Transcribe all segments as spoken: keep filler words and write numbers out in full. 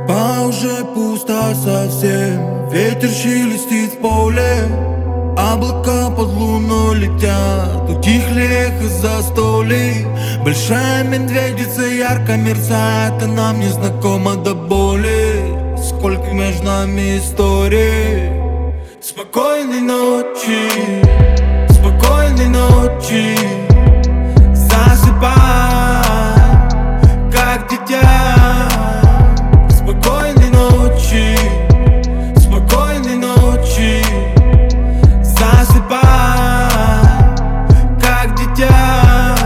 Тропа уже пуста совсем, ветер шелестит в поле. Облака под луной летят, утихли эхо застолий. Большая медведица ярко мерцает, и нам не знакома до боли. Сколько между нами историй. Спокойной ночи, спокойной ночи. Засыпай, как дитя. Спокойной ночи, спокойной ночи. Засыпай, как дитя.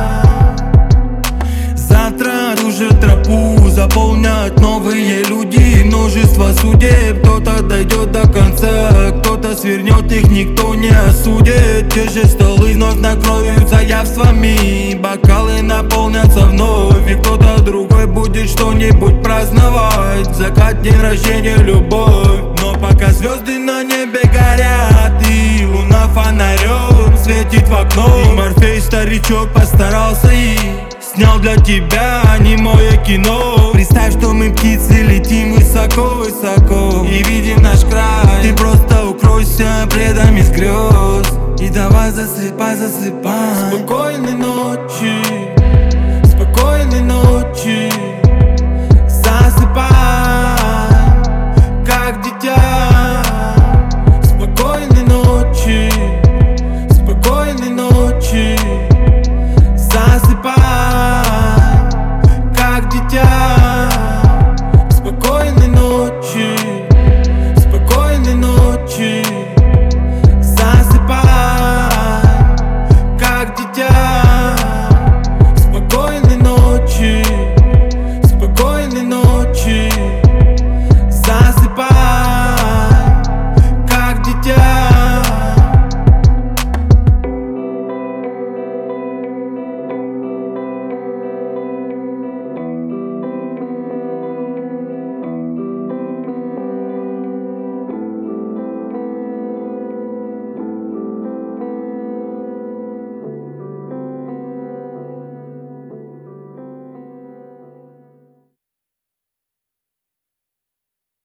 Завтра ту же тропу заполнят новые люди. Множество судеб, кто-то дойдет до конца, кто-то свернет, их никто не осудит. Те же столы вновь накроются явствами, бокалы наполнятся вновь, и кто-то другой будет что-нибудь праздновать. Закат, день рождения, любовь. Но пока звезды на небе горят, и луна фонарем светит в окно, и Морфей, старичок, постарался и снял для тебя немое кино. Представь, что мы птицы, летим высоко-высоко и видим наш край. Ты просто укройся пледом из грез и давай засыпай, засыпай. Спокойной ночи, спокойной ночи. Засыпай, как дитя.